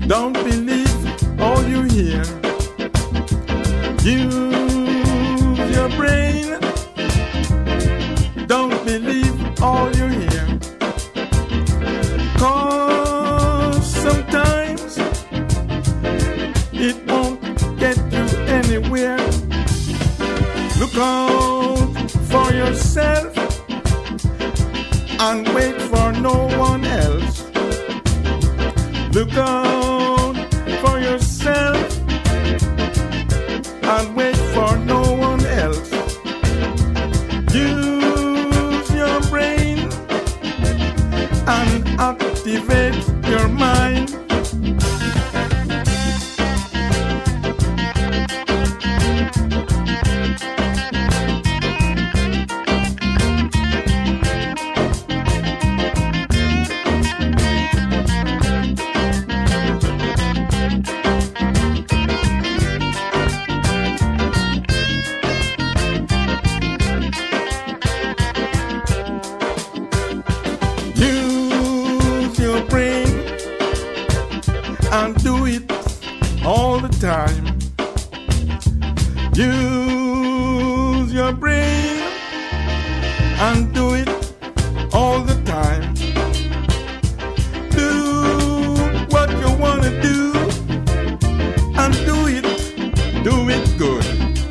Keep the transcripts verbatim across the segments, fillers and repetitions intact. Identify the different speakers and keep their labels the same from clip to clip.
Speaker 1: Don't believe all you hear. Use your brain. Don't believe all you hear. 'Cause sometimes it won't get you anywhere. Look out for yourself and wait for no one else. Look out for yourself and wait for no one else. Use your brain and activate your mind. And do it all the time. Use your brain and do it all the time. Do what you want to do and do it, do it good.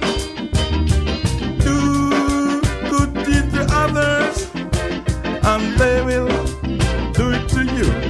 Speaker 1: Do good deeds to others and they will do it to you.